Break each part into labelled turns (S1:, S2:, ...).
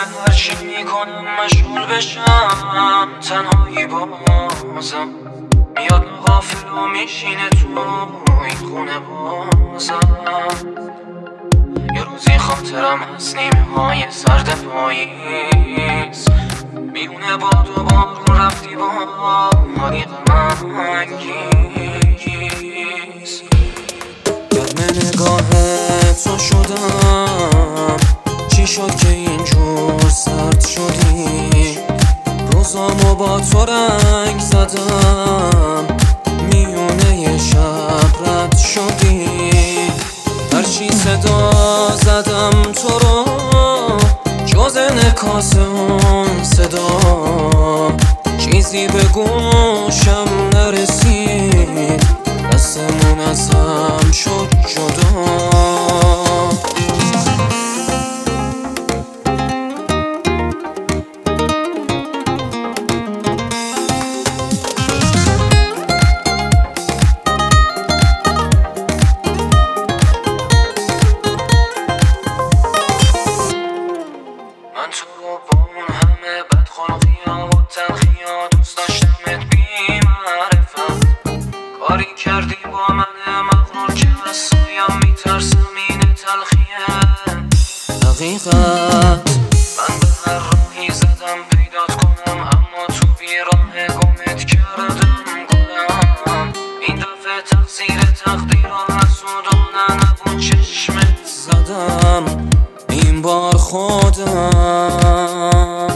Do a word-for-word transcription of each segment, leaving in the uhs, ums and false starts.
S1: هرچی میکنم مشغول بشم، تنهایی بازم میاد غافل و میشینه تو این خونه بازم. یه روزی خاطرم هست نیمه های سرد پاییز، میونه باد و بارون رفتی با حالی غم انگیز. گرم نگاه تو شدم، چی شد که اینجور سرد شدی؟ روزامو با تو رنگ زدم، میونه شب رد شدی. هرچی صدا زدم تو رو جز انعکاس اون صدا، چیزی به گوشم نرسید، دستمون از هم شد جدا. من تو رو با اون همه بدخلقی‌ها و تلخی‌ها دوست داشتمت بی معرفت، کاری کردی با من مغرور که از سویم میترسم این تلخیه حقیقت. من به هر راهی زدم پیدات کنم، اما تو بیراه گمت کردم گلم. این دفعه تقصیر تقدیرها حسودانه نبود، چشمت زدم این بار خودم.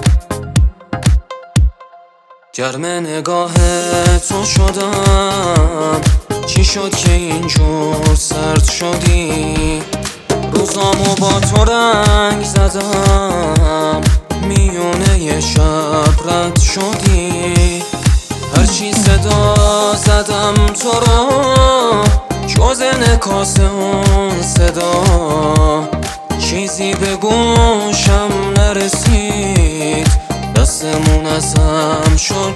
S1: گرم نگاه تو شدم، چی شد که اینجور سرد شدی؟ روزامو با تو رنگ زدم، میونه شب رد شدی. هرچی صدا زدم تو رو جز انعکاس اون صدا، چیزی به گوشم نرسید، دستمون از هم شد